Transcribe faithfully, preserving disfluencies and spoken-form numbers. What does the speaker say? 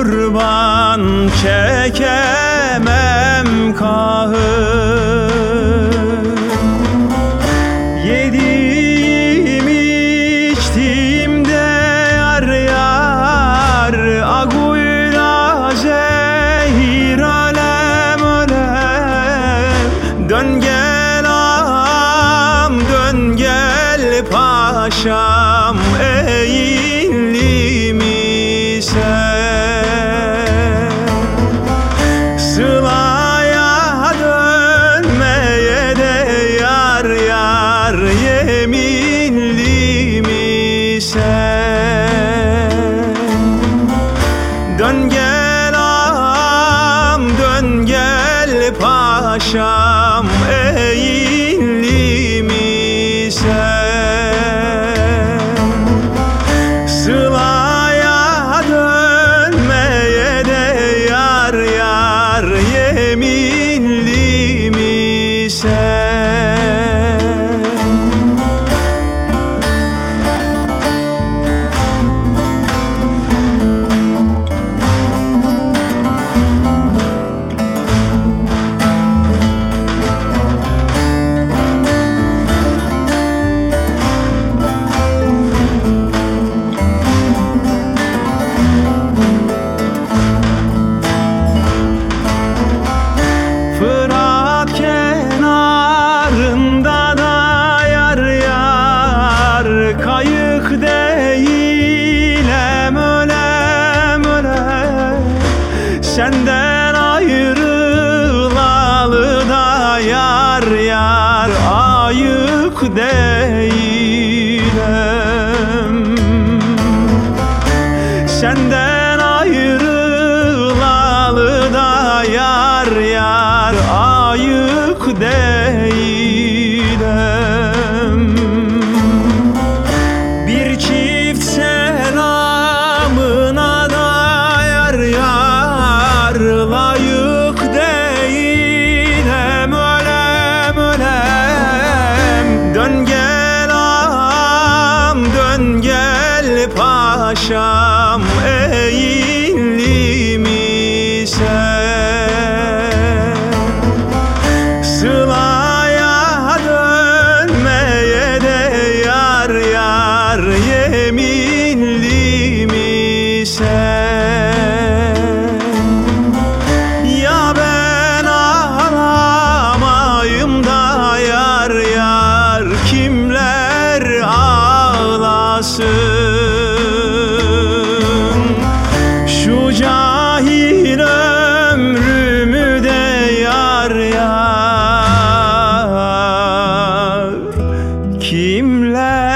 kurban çekemem kahır. Yedim içtim de yar yar, aguyla zehir alem alem. Dön gel ağam, dön gel paşam, eğilim ise sılaya dönmeye de yar yar, yeminlim ise. Dön gel ağam, dön gel paşam, eğilim ise sılaya dönmeye de yar yar, yeminlim ise. Fırat kenarında da yar yar, kayık değilim ölem ölem. Senden ayrılalı da yar yar, ayık değilim. Senden ayrılalı da yar yar, ayık değilim. Bir çift selamına da yar yar, layık değilim ölem ölem. Dön gel ağam, dön gel paşam, eğilim ise sılaya dönmeye de yar yar, yeminlim ise. Ya ben ağlamayım da yar yar, kimler ağlasın? Şu cahil ömrümü de yar yar, kimler